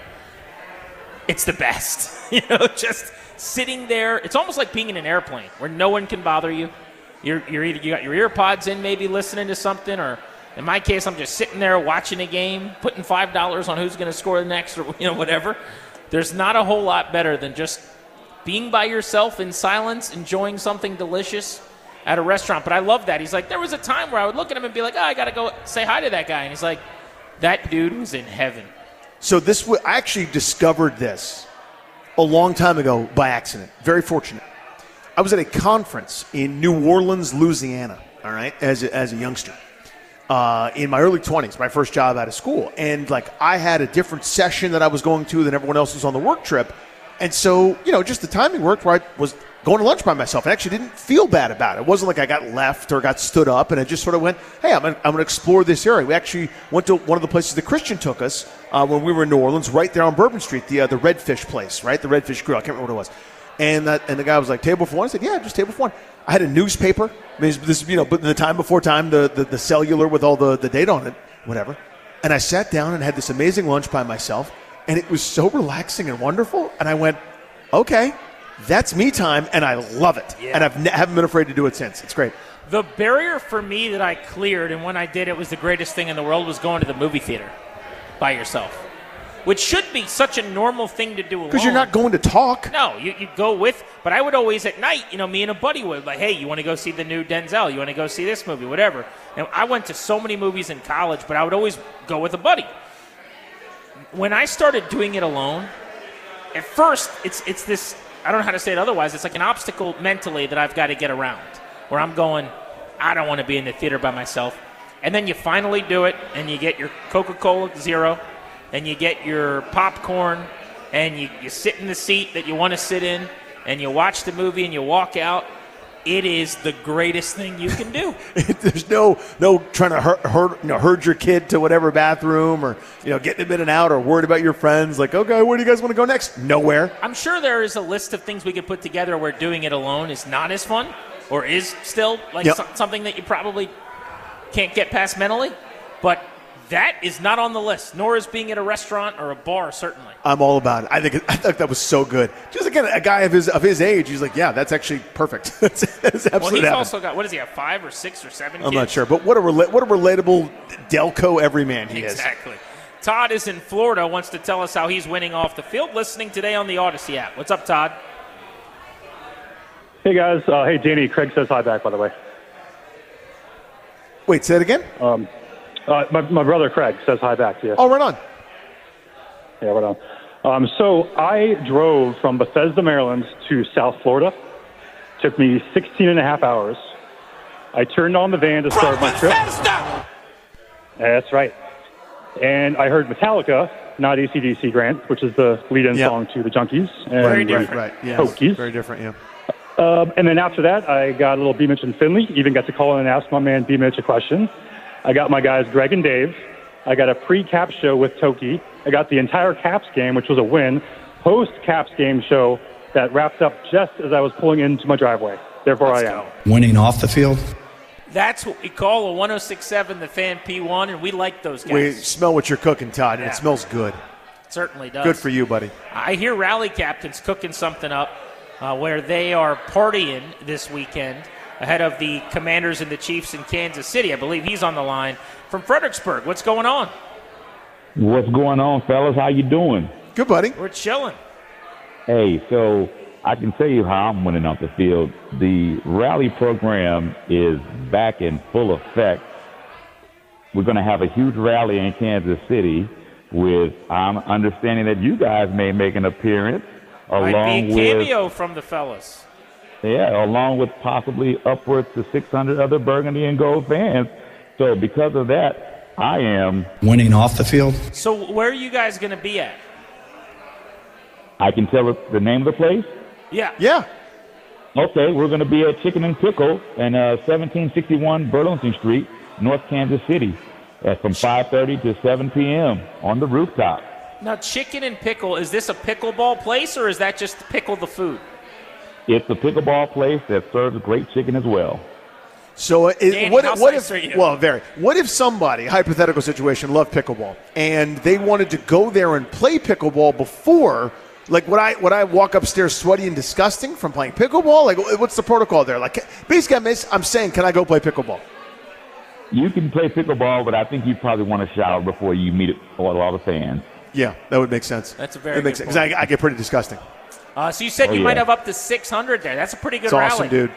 It's the best, you know, just sitting there. It's almost like being in an airplane where no one can bother you. You're, you're either you got your ear pods in, maybe listening to something, or in my case, I'm just sitting there watching a game, putting five dollars on who's going to score the next, or you know, whatever. There's not a whole lot better than just being by yourself in silence, enjoying something delicious at a restaurant. But I love that. He's like, there was a time where I would look at him and be like, oh, I got to go say hi to that guy. And he's like, that dude was in heaven. So this, w- I actually discovered this a long time ago by accident. Very fortunate. I was at a conference in New Orleans, Louisiana, all right, as a, as a youngster. Uh, in my early twenties, my first job out of school. And, like, I had a different session that I was going to than everyone else was on the work trip. And so, you know, just the timing worked where I was going to lunch by myself. I actually didn't feel bad about it. It wasn't like I got left or got stood up, and I just sort of went, hey, I'm going I'm to explore this area. We actually went to one of the places that Christian took us uh, when we were in New Orleans, right there on Bourbon Street, the uh, the Redfish place, right? The Redfish Grill. I can't remember what it was. And that, and the guy was like, table for one? I said, yeah, just table for one. I had a newspaper. I mean, this, you know, but in the time before time, the, the, the cellular with all the, the data on it, whatever. And I sat down and had this amazing lunch by myself, and it was so relaxing and wonderful. And I went, okay, that's me time, and I love it. Yeah. And I've ne- haven't been afraid to do it since. It's great. The barrier for me that I cleared, and when I did it was the greatest thing in the world, was going to the movie theater by yourself. Which should be such a normal thing to do alone. Because you're not going to talk. No, you, you go with, but I would always at night, you know, me and a buddy would, like, hey, you want to go see the new Denzel? You want to go see this movie? Whatever. And I went to so many movies in college, but I would always go with a buddy. When I started doing it alone, at first, it's it's this, I don't know how to say it otherwise, it's like an obstacle mentally that I've got to get around, where I'm going, I don't want to be in the theater by myself. And then you finally do it, and you get your Coca-Cola Zero, and you get your popcorn, and you, you sit in the seat that you want to sit in, and you watch the movie, and you walk out. It is the greatest thing you can do. There's no no trying to herd, herd, you know, herd your kid to whatever bathroom, or you know, getting them in and out, or worried about your friends. Like, okay, where do you guys want to go next? Nowhere. I'm sure there is a list of things we could put together where doing it alone is not as fun, or is still like yep. so, something that you probably can't get past mentally, but that is not on the list, nor is being at a restaurant or a bar, certainly. I'm all about it. I think I thought that was so good. Just again, a guy of his of his age, he's like, yeah, that's actually perfect. that's, that's absolutely. Well, he's happened. also got, what does he have, five or six or seven I'm kids? not sure, but what a rela- what a relatable Delco everyman he exactly. is. Exactly. Todd is in Florida, wants to tell us how he's winning off the field, listening today on the Odyssey app. What's up, Todd? Hey, guys. Uh, hey, Danny. Craig says hi back, by the way. Wait, say it again? Um, uh, my, my brother Craig says hi back to you. Oh, right on. Yeah, right on. Um, so I drove from Bethesda, Maryland to South Florida. Took me sixteen and a half hours. I turned on the van to start my trip. That's right. And I heard Metallica, not A C D C, Grant, which is the lead-in yep. song to the Junkies. And Very different. Right, yeah. Hokies. Very different, yeah. Um, and then after that, I got a little B-Mitch and Finley. Even got to call in and ask my man B-Mitch a question. I got my guys Greg and Dave. I got a pre-Caps show with Toki. I got the entire Caps game, which was a win. Post-Caps game show that wrapped up just as I was pulling into my driveway. Therefore, Let's I am. go. Winning off the field? That's what we call a one oh six point seven, the Fan P one, and we like those guys. We smell what you're cooking, Todd, and Yeah. it smells good. certainly does. Good for you, buddy. I hear Rally Captain's cooking something up uh, where they are partying this weekend ahead of the Commanders and the Chiefs in Kansas City. I believe he's on the line from Fredericksburg. What's going on? What's going on, fellas? How you doing? Good, buddy. We're chilling. Hey, so I can tell you how I'm winning off the field. The rally program is back in full effect. We're going to have a huge rally in Kansas City with, I'm understanding that you guys may make an appearance along Might be a cameo with, from the fellas. Yeah, along with possibly upwards to six hundred other Burgundy and Gold fans. So because of that, I am winning off the field. So where are you guys going to be at? I can tell the name of the place? Yeah. Yeah. Okay, we're going to be at Chicken and Pickle in uh, seventeen sixty-one Burlington Street, North Kansas City, uh, from five thirty to seven p.m. on the rooftop. Now, Chicken and Pickle, is this a pickleball place or is that just pickle the food? It's a pickleball place that serves great chicken as well. So, uh, Danny, what, how what nice if? are you? Well, very. What if somebody, hypothetical situation, loved pickleball and they wanted to go there and play pickleball before? Like, would I would I walk upstairs sweaty and disgusting from playing pickleball? Like, what's the protocol there? Like, basically, I'm, I'm saying, can I go play pickleball? You can play pickleball, but I think you probably want to shower before you meet all, all the fans. Yeah, that would make sense. That's a very it makes good sense. 'Cause I, I get pretty disgusting. Uh, so you said Oh, you yeah. might have up to six hundred there. That's a pretty good It's rally. awesome, dude.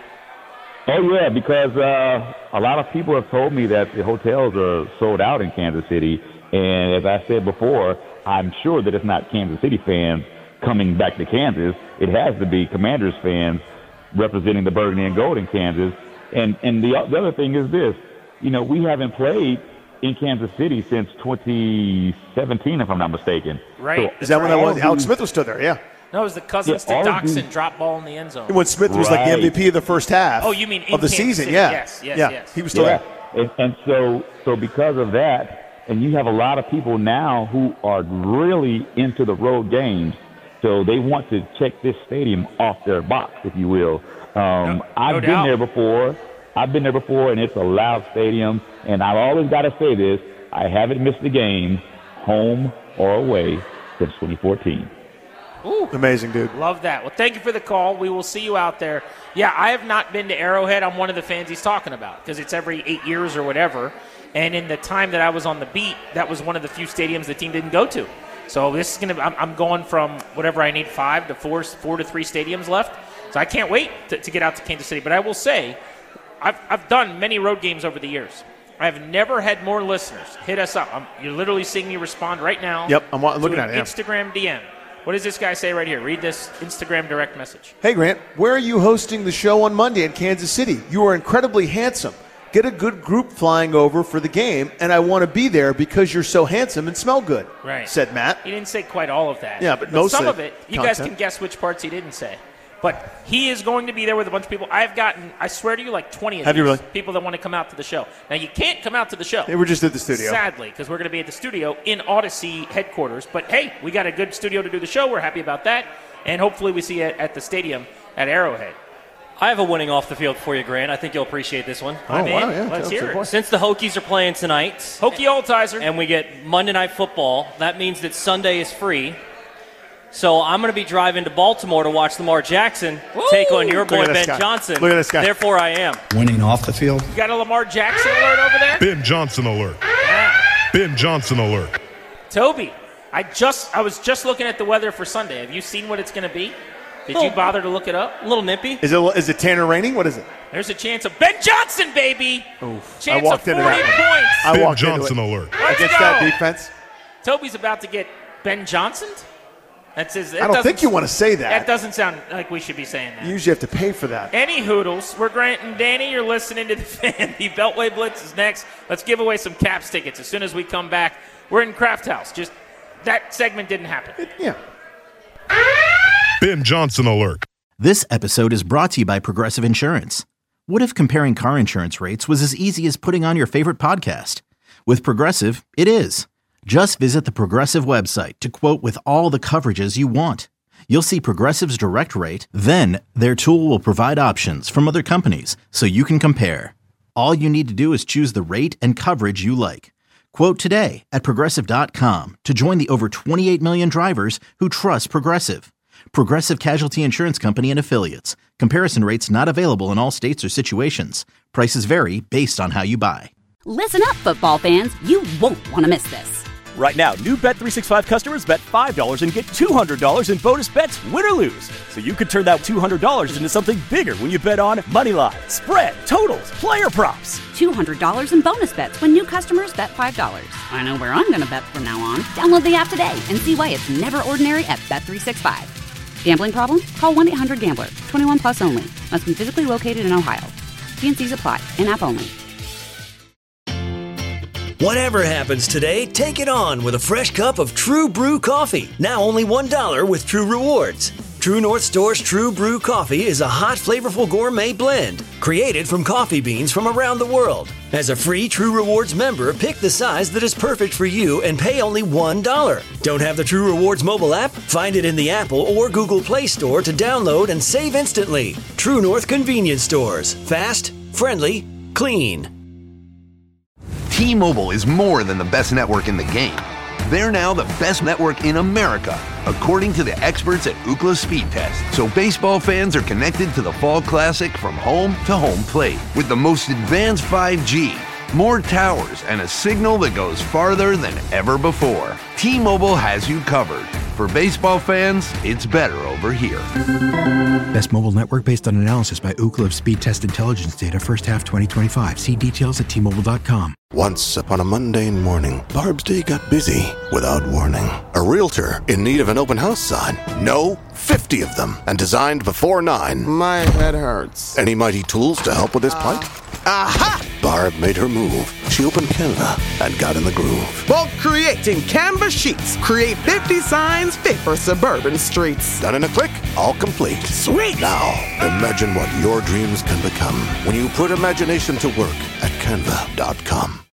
Oh, yeah, because uh, a lot of people have told me that the hotels are sold out in Kansas City. And as I said before, I'm sure that it's not Kansas City fans coming back to Kansas. It has to be Commanders fans representing the Burgundy and Gold in Kansas. And and the, the other thing is this. You know, we haven't played in Kansas City since twenty seventeen, if I'm not mistaken. Right. Is that when that all was? of Alex these- Smith was still there, yeah. No, it was the Cousins Yeah, all to of Doxson these- drop ball in the end zone. When Smith was like the Right. M V P of the first half. Oh, you mean in of the Kansas season? City. Yeah, Yes, yes, yeah. yes. He was still Yeah, there. and, and so so because of that, and you have a lot of people now who are really into the road games, so they want to check this stadium off their box, if you will. Um, No- I've no been doubt. there before. I've been there before, and it's a loud stadium. And I've always got to say this: I haven't missed a game, home or away, since twenty fourteen. Ooh. Amazing, dude. Love that. Well, thank you for the call. We will see you out there. Yeah, I have not been to Arrowhead. I'm one of the fans he's talking about because it's every eight years or whatever. And in the time that I was on the beat, that was one of the few stadiums the team didn't go to. So this is going to. I'm, I'm going from whatever I need, five to four, four to three stadiums left. So I can't wait to, to get out to Kansas City. But I will say, I've I've done many road games over the years. I've never had more listeners hit us up. I'm, you're literally seeing me respond right now. Yep, I'm wa- to looking an at it, yeah. Instagram D M. What does this guy say right here? Read this Instagram direct message. Hey, Grant, where are you hosting the show on Monday in Kansas City? You are incredibly handsome. Get a good group flying over for the game, and I want to be there because you're so handsome and smell good, Right. said Matt. He didn't say quite all of that. Yeah, but mostly some of it, you guys content. can guess which parts he didn't say. But he is going to be there with a bunch of people. I've gotten, I swear to you, like twenty of Have these you really? people that want to come out to the show. Now, you can't come out to the show. They were just at the studio. Sadly, because we're going to be at the studio in Odyssey headquarters. But, hey, we got a good studio to do the show. We're happy about that. And hopefully we see you at the stadium at Arrowhead. I have a winning off the field for you, Grant. I think you'll appreciate this one. Oh, I'm in. wow, yeah. Let's Tell hear us it. more. Since the Hokies are playing tonight, Hokie Altizer. and we get Monday Night Football, that means that Sunday is free. So I'm going to be driving to Baltimore to watch Lamar Jackson take on your Look boy at this Ben guy. Johnson. Look at this guy. Therefore, I am. Winning off the field. You got a Lamar Jackson alert over there? Ben Johnson alert. Yeah. Ben Johnson alert. Toby, I just I was just looking at the weather for Sunday. Have you seen what it's going to be? Did you Oh. bother to look it up? A little nippy. Is it is it Tanner raining? What is it? There's a chance of Ben Johnson, baby. Oof. Chance I walked of into forty that one. points. I Ben walked Johnson into it. alert. Let's Against go. that defense. Toby's about to get Ben Johnson. That's his. I don't think you want to say that. That doesn't sound like we should be saying that. You usually have to pay for that. Any hoodles, we're Grant and Danny. You're listening to the Fan. The Beltway Blitz is next. Let's give away some Caps tickets as soon as we come back. We're in Kraft House. Just that segment didn't happen. Yeah. Ben Johnson alert. This episode is brought to you by Progressive Insurance. What if comparing car insurance rates was as easy as putting on your favorite podcast? With Progressive, it is. Just visit the Progressive website to quote with all the coverages you want. You'll see Progressive's direct rate, then their tool will provide options from other companies so you can compare. All you need to do is choose the rate and coverage you like. Quote today at Progressive dot com to join the over twenty-eight million drivers who trust Progressive. Progressive Casualty Insurance Company and Affiliates. Comparison rates not available in all states or situations. Prices vary based on how you buy. Listen up, football fans. You won't want to miss this. Right now, new Bet three sixty-five customers bet five dollars and get two hundred dollars in bonus bets, win or lose. So you could turn that two hundred dollars into something bigger when you bet on money line, spread, totals, player props. two hundred dollars in bonus bets when new customers bet five dollars. I know where I'm going to bet from now on. Download the app today and see why it's never ordinary at Bet three sixty-five. Gambling problem? Call one eight hundred gambler. twenty-one plus only. Must be physically located in Ohio. T and C's apply. In-app only. Whatever happens today, take it on with a fresh cup of True Brew coffee. Now only one dollar with True Rewards. True North Store's True Brew coffee is a hot, flavorful gourmet blend created from coffee beans from around the world. As a free True Rewards member, pick the size that is perfect for you and pay only one dollar. Don't have the True Rewards mobile app? Find it in the Apple or Google Play Store to download and save instantly. True North Convenience Stores. Fast, friendly, clean. T-Mobile is more than the best network in the game. They're now the best network in America, according to the experts at Ookla Speed Test. So baseball fans are connected to the Fall Classic from home to home plate with the most advanced five G, more towers, and a signal that goes farther than ever before. T-Mobile has you covered. For baseball fans, it's better over here. Best mobile network based on analysis by Ookla of Speed Test Intelligence data first half twenty twenty-five. See details at T Mobile dot com. Once upon a mundane morning, Barb's day got busy without warning. A realtor in need of an open house sign. No, fifty of them, and designed before nine. My head hurts. Any mighty tools to help with this plight? Aha! Barb made her move. She opened Canva and got in the groove. Bulk creating Canva sheets. Create fifty signs fit for suburban streets. Done in a click, all complete. Sweet! Now, imagine what your dreams can become when you put imagination to work at Canva dot com.